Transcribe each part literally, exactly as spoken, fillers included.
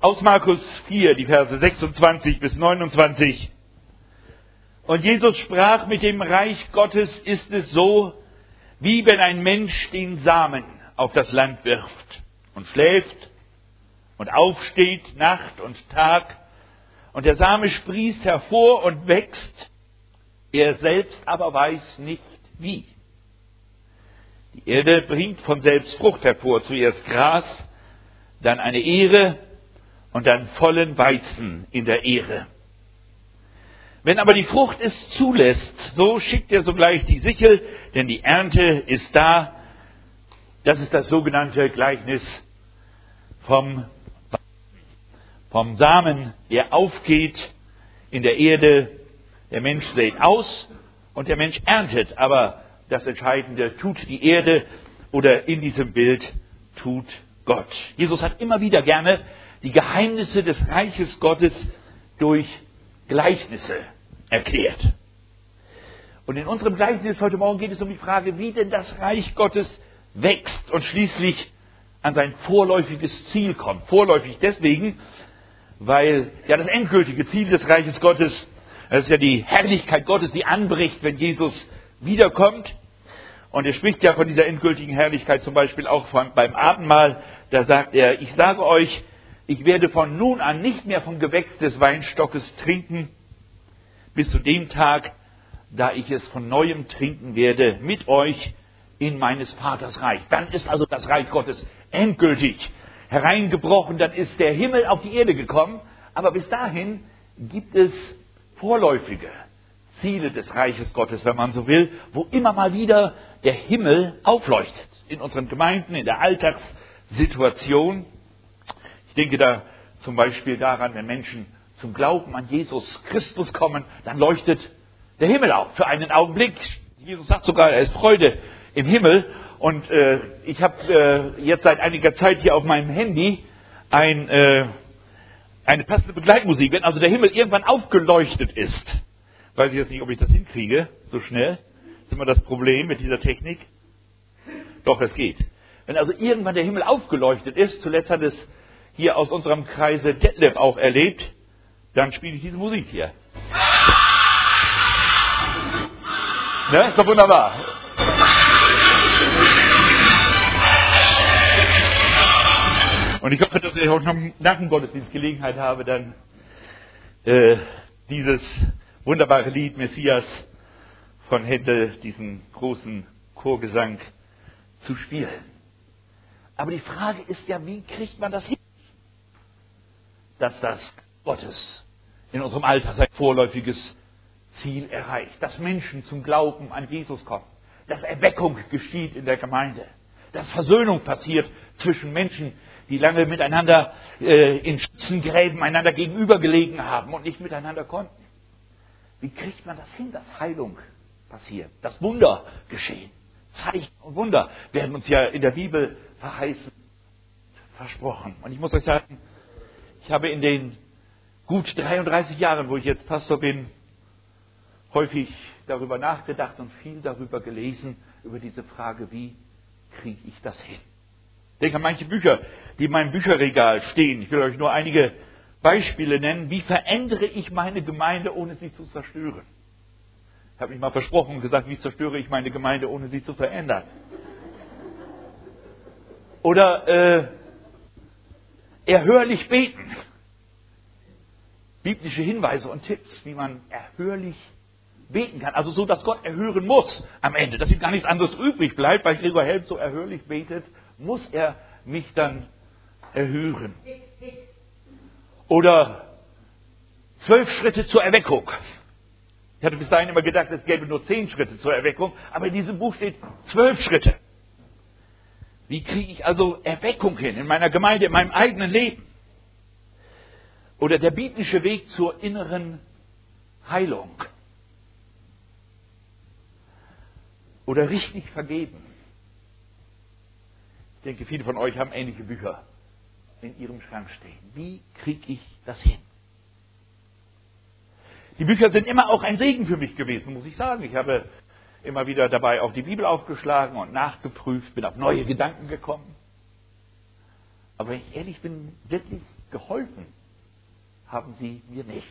Aus Markus vier, die Verse sechsundzwanzig bis neunundzwanzig. Und Jesus sprach, mit dem Reich Gottes ist es so, wie wenn ein Mensch den Samen auf das Land wirft und schläft und aufsteht Nacht und Tag und der Same sprießt hervor und wächst, er selbst aber weiß nicht wie. Die Erde bringt von selbst Frucht hervor, zuerst Gras, dann eine Ähre und dann vollen Weizen in der Ähre. Wenn aber die Frucht es zulässt, so schickt er sogleich die Sichel, denn die Ernte ist da. Das ist das sogenannte Gleichnis vom, vom Samen, der aufgeht in der Erde. Der Mensch sät aus und der Mensch erntet. Aber das Entscheidende tut die Erde oder in diesem Bild tut Gott. Jesus hat immer wieder gerne die Geheimnisse des Reiches Gottes durch Gleichnisse erklärt. Und in unserem Gleichnis heute Morgen geht es um die Frage, wie denn das Reich Gottes wächst und schließlich an sein vorläufiges Ziel kommt. Vorläufig deswegen, weil ja das endgültige Ziel des Reiches Gottes, das ist ja die Herrlichkeit Gottes, die anbricht, wenn Jesus wiederkommt. Und er spricht ja von dieser endgültigen Herrlichkeit zum Beispiel auch von, beim Abendmahl. Da sagt er, ich sage euch, ich werde von nun an nicht mehr vom Gewächs des Weinstockes trinken, bis zu dem Tag, da ich es von Neuem trinken werde mit euch in meines Vaters Reich. Dann ist also das Reich Gottes endgültig hereingebrochen, dann ist der Himmel auf die Erde gekommen, aber bis dahin gibt es vorläufige Ziele des Reiches Gottes, wenn man so will, wo immer mal wieder der Himmel aufleuchtet. In unseren Gemeinden, in der Alltagssituation. Ich denke da zum Beispiel daran, wenn Menschen zum Glauben an Jesus Christus kommen, dann leuchtet der Himmel auf für einen Augenblick. Jesus sagt sogar, er ist Freude im Himmel. Und äh, ich habe äh, jetzt seit einiger Zeit hier auf meinem Handy ein, äh, eine passende Begleitmusik. Wenn also der Himmel irgendwann aufgeleuchtet ist, weiß ich jetzt nicht, ob ich das hinkriege, so schnell. Das ist immer das Problem mit dieser Technik. Doch, es geht. Wenn also irgendwann der Himmel aufgeleuchtet ist, zuletzt hat es hier aus unserem Kreise Detlef auch erlebt, dann spiele ich diese Musik hier. Ne? Ist doch wunderbar. Und ich hoffe, dass ich auch noch nach dem Gottesdienst Gelegenheit habe, dann äh, dieses wunderbare Lied Messias von Händel, diesen großen Chorgesang, zu spielen. Aber die Frage ist ja, wie kriegt man das hin, dass das Gottes in unserem Alltag sein vorläufiges Ziel erreicht, dass Menschen zum Glauben an Jesus kommen, dass Erweckung geschieht in der Gemeinde, dass Versöhnung passiert zwischen Menschen, die lange miteinander äh, in Schützengräben einander gegenüber gelegen haben und nicht miteinander konnten. Wie kriegt man das hin, dass Heilung passiert, dass Wunder geschehen? Zeichen und Wunder werden uns ja in der Bibel verheißen, versprochen. Und ich muss euch sagen, ich habe in den gut dreiunddreißig Jahren, wo ich jetzt Pastor bin, häufig darüber nachgedacht und viel darüber gelesen, über diese Frage, wie kriege ich das hin? Ich denke an manche Bücher, die in meinem Bücherregal stehen. Ich will euch nur einige Beispiele nennen. Wie verändere ich meine Gemeinde, ohne sie zu zerstören? Ich habe mich mal versprochen und gesagt, wie zerstöre ich meine Gemeinde, ohne sie zu verändern? Oder äh, erhörlich beten. Biblische Hinweise und Tipps, wie man erhörlich beten kann. Also so, dass Gott erhören muss am Ende. Dass ihm gar nichts anderes übrig bleibt, weil Gregor Helm so erhörlich betet, muss er mich dann erhören. Oder zwölf Schritte zur Erweckung. Ich hatte bis dahin immer gedacht, es gäbe nur zehn Schritte zur Erweckung, aber in diesem Buch steht zwölf Schritte. Wie kriege ich also Erweckung hin in meiner Gemeinde, in meinem eigenen Leben? Oder der biblische Weg zur inneren Heilung. Oder richtig vergeben. Ich denke, viele von euch haben ähnliche Bücher in ihrem Schrank stehen. Wie kriege ich das hin? Die Bücher sind immer auch ein Segen für mich gewesen, muss ich sagen. Ich habe immer wieder dabei auch die Bibel aufgeschlagen und nachgeprüft, bin auf neue Gedanken gekommen. Aber wenn ich ehrlich bin, wirklich geholfen haben sie mir nicht.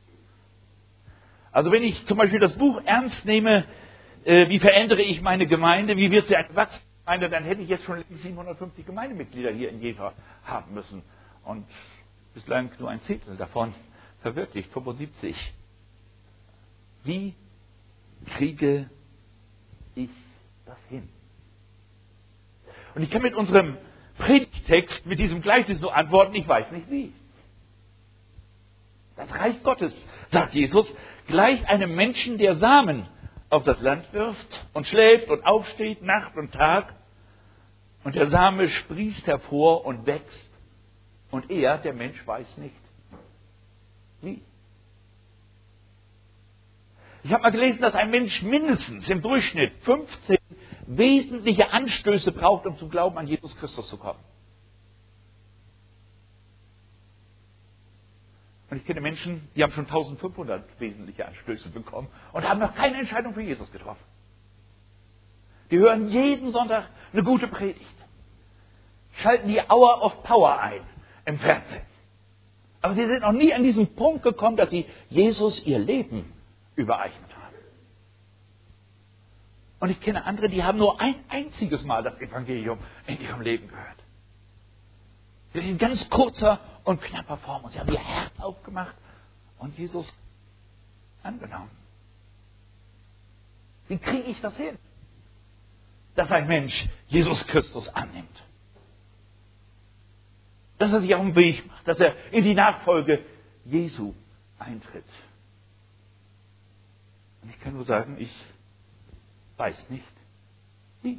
Also wenn ich zum Beispiel das Buch ernst nehme, äh, wie verändere ich meine Gemeinde, wie wird sie eine Wachstumsgemeinde, dann hätte ich jetzt schon siebenhundertfünfzig Gemeindemitglieder hier in Jever haben müssen. Und bislang nur ein Zehntel davon verwirklicht, fünfundsiebzig. Wie kriege ich das hin? Und ich kann mit unserem Predigtext, mit diesem Gleichnis nur antworten, ich weiß nicht wie. Das Reich Gottes, sagt Jesus, gleicht einem Menschen, der Samen auf das Land wirft und schläft und aufsteht, Nacht und Tag. Und der Same sprießt hervor und wächst. Und er, der Mensch, weiß nicht wie. Ich habe mal gelesen, dass ein Mensch mindestens im Durchschnitt fünfzehn wesentliche Anstöße braucht, um zum Glauben an Jesus Christus zu kommen. Und ich kenne Menschen, die haben schon eintausendfünfhundert wesentliche Anstöße bekommen und haben noch keine Entscheidung für Jesus getroffen. Die hören jeden Sonntag eine gute Predigt, schalten die Hour of Power ein im Fernsehen. Aber sie sind noch nie an diesen Punkt gekommen, dass sie Jesus ihr Leben übereignet haben. Und ich kenne andere, die haben nur ein einziges Mal das Evangelium in ihrem Leben gehört. In ganz kurzer und knapper Form. Und sie haben ihr Herz aufgemacht und Jesus angenommen. Wie kriege ich das hin, dass ein Mensch Jesus Christus annimmt? Dass er sich auf den Weg macht, dass er in die Nachfolge Jesu eintritt. Und ich kann nur sagen, ich weiß nicht wie.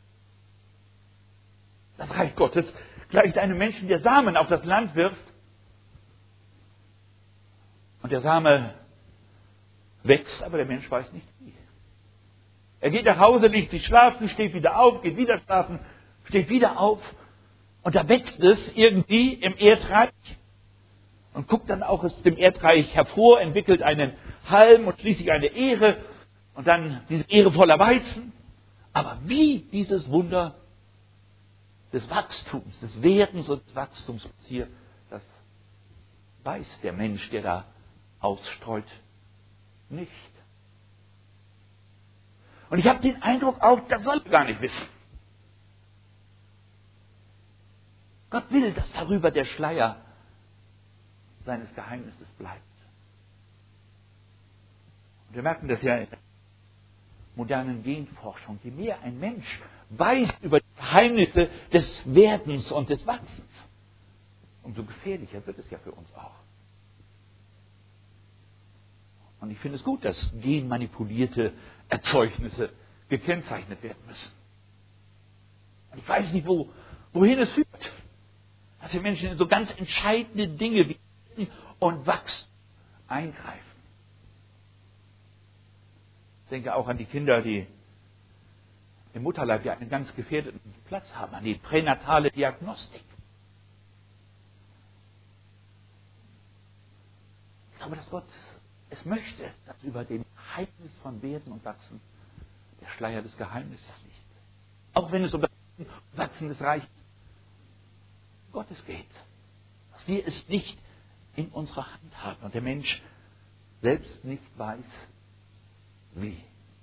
Das Reich Gottes gleicht einem Menschen, der Samen auf das Land wirft. Und der Same wächst, aber der Mensch weiß nicht wie. Er geht nach Hause, legt sich schlafen, steht wieder auf, geht wieder schlafen, steht wieder auf. Und da wächst es irgendwie im Erdreich und guckt dann auch aus dem Erdreich hervor, entwickelt einen Halm und schließlich eine Ähre und dann diese Ähre voller Weizen. Aber wie dieses Wunder des Wachstums, des Werdens und des Wachstums hier, das weiß der Mensch, der da ausstreut, nicht. Und ich habe den Eindruck auch, das soll er gar nicht wissen. Gott will, dass darüber der Schleier seines Geheimnisses bleibt. Und wir merken das ja in der modernen Genforschung. Je mehr ein Mensch weiß über die Geheimnisse des Werdens und des Wachsens, umso gefährlicher wird es ja für uns auch. Und ich finde es gut, dass genmanipulierte Erzeugnisse gekennzeichnet werden müssen. Und ich weiß nicht, wo, wohin es führt. Dass wir Menschen in so ganz entscheidende Dinge wie Werden und Wachstum eingreifen. Ich denke auch an die Kinder, die im Mutterleib ja einen ganz gefährdeten Platz haben, an die pränatale Diagnostik. Ich glaube, dass Gott es möchte, dass über dem Geheimnis von Werden und Wachsen der Schleier des Geheimnisses liegt. Auch wenn es um das Wachsen des Reiches Gottes geht. Dass wir es nicht in unserer Hand haben und der Mensch selbst nicht weiß, wie.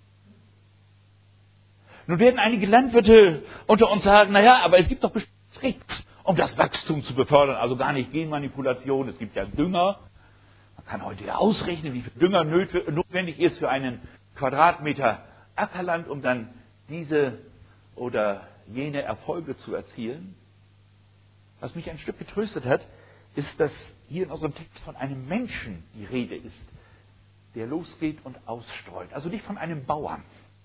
Nun werden einige Landwirte unter uns sagen, naja, aber es gibt doch bestimmte Tricks, um das Wachstum zu befördern. Also gar nicht Genmanipulation, es gibt ja Dünger. Man kann heute ja ausrechnen, wie viel Dünger notwendig ist für einen Quadratmeter Ackerland, um dann diese oder jene Erfolge zu erzielen. Was mich ein Stück getröstet hat, ist, dass hier in unserem Text von einem Menschen die Rede ist, der losgeht und ausstreut. Also nicht von einem Bauern.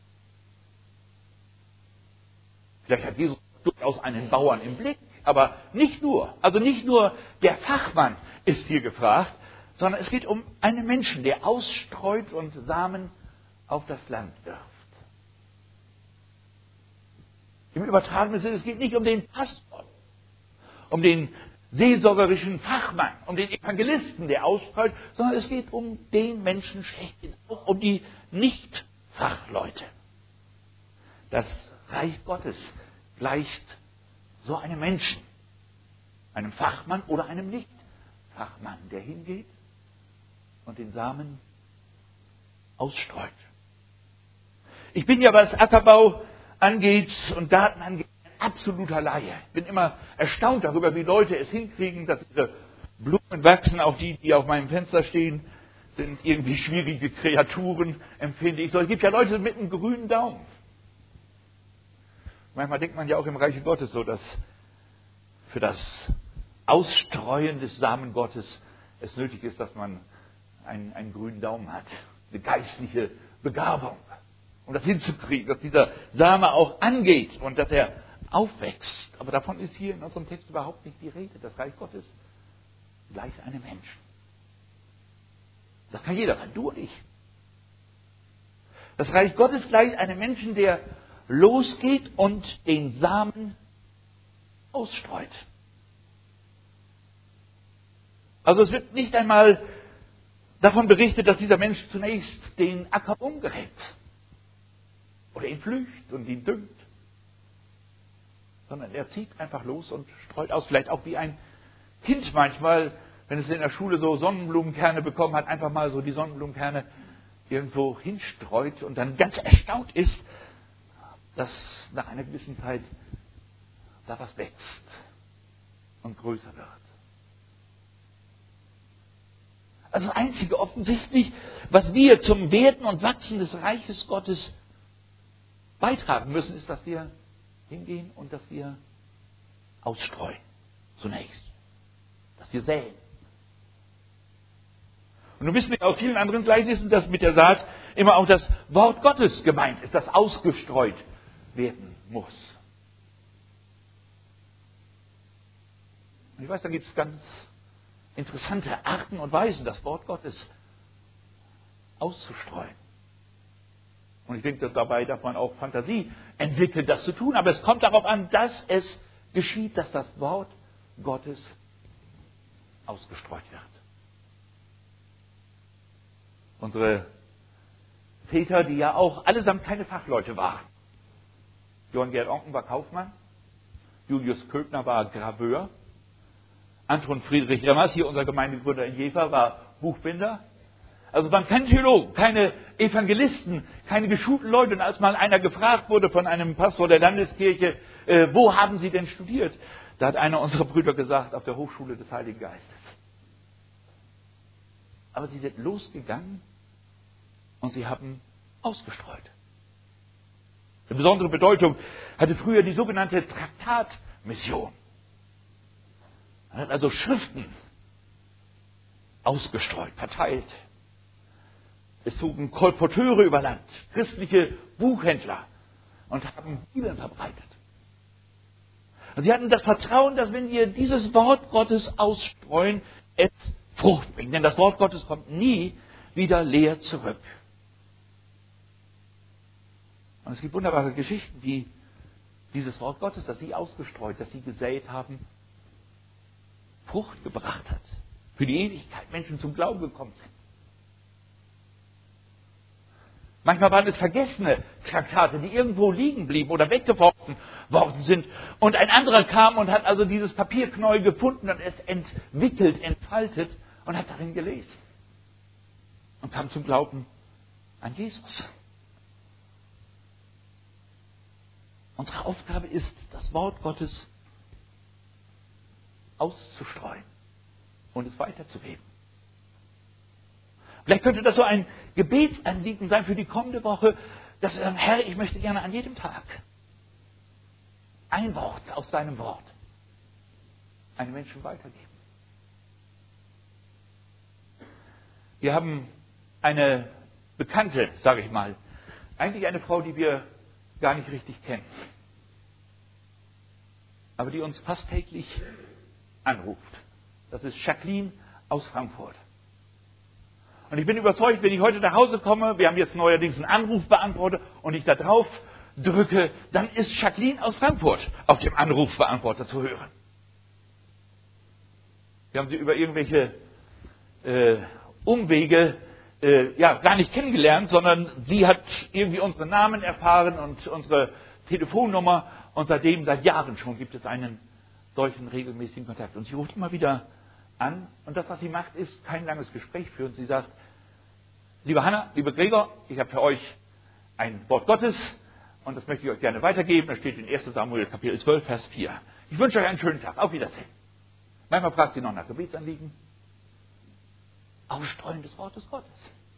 Vielleicht hat Jesus durchaus einen Bauern im Blick, aber nicht nur. Also nicht nur der Fachmann ist hier gefragt, sondern es geht um einen Menschen, der ausstreut und Samen auf das Land wirft. Im übertragenen Sinne, es geht nicht um den Pastor, um den seelsorgerischen Fachmann, um den Evangelisten, der ausstreut, sondern es geht um den Menschen schlechthin, auch um die Nicht-Fachleute. Das Reich Gottes gleicht so einem Menschen, einem Fachmann oder einem Nicht-Fachmann. der hingeht und den Samen ausstreut. Ich bin ja, was Ackerbau angeht und Garten angeht, ein absoluter Laie. Ich bin immer erstaunt darüber, wie Leute es hinkriegen, dass ihre Blumen wachsen. Auch die, die auf meinem Fenster stehen, sind irgendwie schwierige Kreaturen, empfinde ich so. Es gibt ja Leute mit einem grünen Daumen. Manchmal denkt man ja auch im Reiche Gottes so, dass für das Ausstreuen des Samen Gottes es nötig ist, dass man einen, einen grünen Daumen hat. Eine geistliche Begabung. Um das hinzukriegen, dass dieser Same auch angeht und dass er aufwächst. Aber davon ist hier in unserem Text überhaupt nicht die Rede. Das Reich Gottes gleich einem Menschen. Das kann jeder sein, du und ich. Das Reich Gottes gleich einem Menschen, der losgeht und den Samen ausstreut. Also es wird nicht einmal davon berichtet, dass dieser Mensch zunächst den Acker umgräbt oder ihn pflügt und ihn düngt, sondern er zieht einfach los und streut aus. Vielleicht auch wie ein Kind manchmal, wenn es in der Schule so Sonnenblumenkerne bekommen hat, einfach mal so die Sonnenblumenkerne irgendwo hinstreut und dann ganz erstaunt ist, dass nach einer gewissen Zeit da was wächst und größer wird. Also das Einzige offensichtlich, was wir zum Werden und Wachsen des Reiches Gottes beitragen müssen, ist, dass wir hingehen und dass wir ausstreuen. Zunächst. Dass wir säen. Und nun wissen wir aus vielen anderen Gleichnissen, dass mit der Saat immer auch das Wort Gottes gemeint ist, das ausgestreut werden muss. Und ich weiß, da gibt es ganz interessante Arten und Weisen, das Wort Gottes auszustreuen. Und ich denke, dabei darf man auch Fantasie entwickeln, das zu tun. Aber es kommt darauf an, dass es geschieht, dass das Wort Gottes ausgestreut wird. Unsere Väter, die ja auch allesamt keine Fachleute waren. Johann Gerd Oncken war Kaufmann, Julius Köbner war Graveur, Anton Friedrich Remmers, hier unser Gemeindegründer in Jever, war Buchbinder. Also es waren keine Theologen, keine Evangelisten, keine geschulten Leute. Und als mal einer gefragt wurde von einem Pastor der Landeskirche, äh, wo haben Sie denn studiert? Da hat einer unserer Brüder gesagt, auf der Hochschule des Heiligen Geistes. Aber sie sind losgegangen und sie haben ausgestreut. Eine besondere Bedeutung hatte früher die sogenannte Traktatmission. Man hat also Schriften ausgestreut, verteilt. Es zogen Kolporteure über Land, christliche Buchhändler und haben Bibeln verbreitet. Und sie hatten das Vertrauen, dass wenn wir dieses Wort Gottes ausstreuen, es Frucht bringt. Denn das Wort Gottes kommt nie wieder leer zurück. Und es gibt wunderbare Geschichten, die dieses Wort Gottes, das sie ausgestreut, das sie gesät haben, Frucht gebracht hat. Für die Ewigkeit Menschen zum Glauben gekommen sind. Manchmal waren es vergessene Traktate, die irgendwo liegen blieben oder weggeworfen worden sind. Und ein anderer kam und hat also dieses Papierknäuel gefunden und es entwickelt, entfaltet und hat darin gelesen. Und kam zum Glauben an Jesus. Unsere Aufgabe ist, das Wort Gottes auszustreuen und es weiterzugeben. Vielleicht könnte das so ein Gebetsanliegen sein für die kommende Woche, dass wir sagen, Herr, ich möchte gerne an jedem Tag ein Wort aus deinem Wort einem Menschen weitergeben. Wir haben eine Bekannte, sage ich mal, eigentlich eine Frau, die wir gar nicht richtig kennen, aber die uns fast täglich anruft. Das ist Jacqueline aus Frankfurt. Und ich bin überzeugt, wenn ich heute nach Hause komme, wir haben jetzt neuerdings einen Anrufbeantworter und ich da drauf drücke, dann ist Jacqueline aus Frankfurt auf dem Anrufbeantworter zu hören. Wir haben sie über irgendwelche äh, Umwege äh, ja, gar nicht kennengelernt, sondern sie hat irgendwie unseren Namen erfahren und unsere Telefonnummer und seitdem, seit Jahren schon, gibt es einen solchen regelmäßigen Kontakt. Und sie ruft immer wieder an. Und das, was sie macht, ist kein langes Gespräch führen. Sie sagt, lieber Hannah, lieber Gregor, ich habe für euch ein Wort Gottes und das möchte ich euch gerne weitergeben. Das steht in erster Samuel Kapitel zwölf, Vers vier. Ich wünsche euch einen schönen Tag. Auf Wiedersehen. Manchmal fragt sie noch nach Gebetsanliegen. Ausstreuen des Wortes Gottes.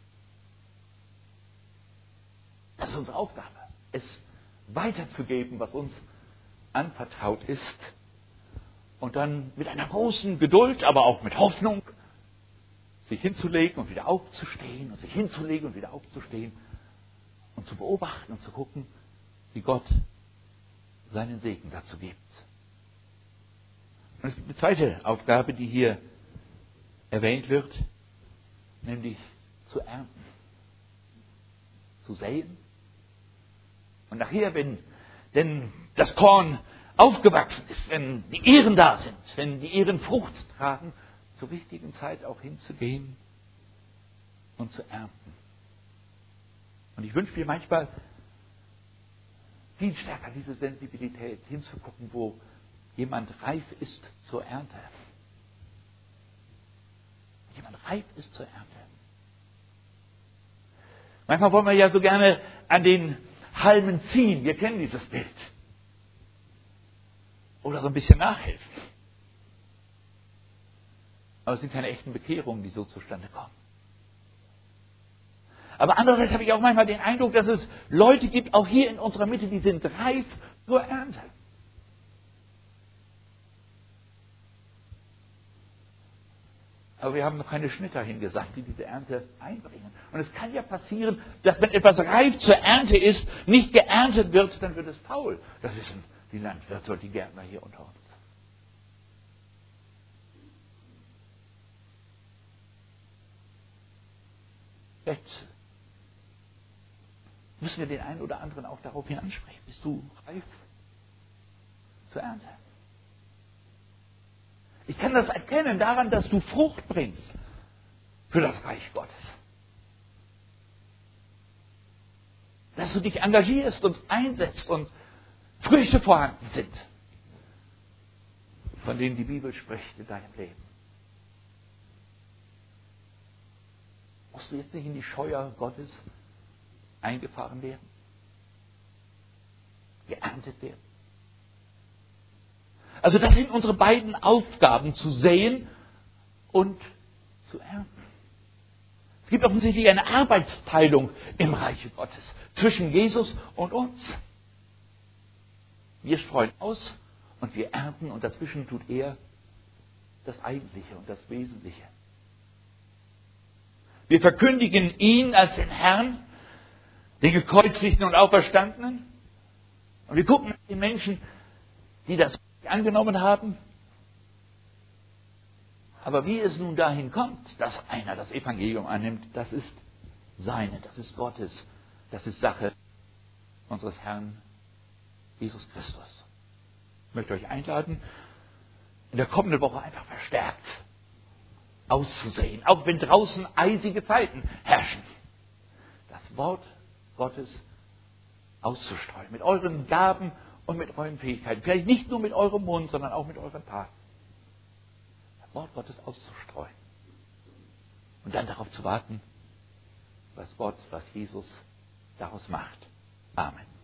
Das ist unsere Aufgabe, es weiterzugeben, was uns anvertraut ist. Und dann mit einer großen Geduld, aber auch mit Hoffnung, sich hinzulegen und wieder aufzustehen und sich hinzulegen und wieder aufzustehen und zu beobachten und zu gucken, wie Gott seinen Segen dazu gibt. Und es gibt eine zweite Aufgabe, die hier erwähnt wird, nämlich zu ernten, zu säen. Und nachher, wenn denn das Korn aufgewachsen ist, wenn die Ähren da sind, wenn die Ähren Frucht tragen, zur richtigen Zeit auch hinzugehen und zu ernten. Und ich wünsche mir manchmal viel stärker diese Sensibilität hinzugucken, wo jemand reif ist zur Ernte. Jemand reif ist zur Ernte. Manchmal wollen wir ja so gerne an den Halmen ziehen. Wir kennen dieses Bild. Oder so ein bisschen nachhelfen. Aber es sind keine echten Bekehrungen, die so zustande kommen. Aber andererseits habe ich auch manchmal den Eindruck, dass es Leute gibt, auch hier in unserer Mitte, die sind reif zur Ernte. Aber wir haben noch keine Schnitter hingesandt, die diese Ernte einbringen. Und es kann ja passieren, dass wenn etwas reif zur Ernte ist, nicht geerntet wird, dann wird es faul. Das wissen die Landwirte und die Gärtner hier unter uns. Vielleicht müssen wir den einen oder anderen auch daraufhin ansprechen. Bist du reif zur Ernte? Ich kann das erkennen daran, dass du Frucht bringst für das Reich Gottes. Dass du dich engagierst und einsetzt und Früchte vorhanden sind, von denen die Bibel spricht in deinem Leben. Musst du jetzt nicht in die Scheuer Gottes eingefahren werden? Geerntet werden? Also das sind unsere beiden Aufgaben, zu säen und zu ernten. Es gibt offensichtlich eine Arbeitsteilung im Reiche Gottes zwischen Jesus und uns. Wir streuen aus und wir ernten und dazwischen tut er das Eigentliche und das Wesentliche. Wir verkündigen ihn als den Herrn, den Gekreuzigten und Auferstandenen. Und wir gucken nach den Menschen, die das angenommen haben. Aber wie es nun dahin kommt, dass einer das Evangelium annimmt, das ist seine, das ist Gottes, das ist Sache unseres Herrn Jesus Christus. Ich möchte euch einladen, in der kommenden Woche einfach verstärkt auszusehen, auch wenn draußen eisige Zeiten herrschen. Das Wort Gottes auszustreuen, mit euren Gaben und mit euren Fähigkeiten. Vielleicht nicht nur mit eurem Mund, sondern auch mit euren Taten. Das Wort Gottes auszustreuen. Und dann darauf zu warten, das Wort, was Jesus daraus macht. Amen.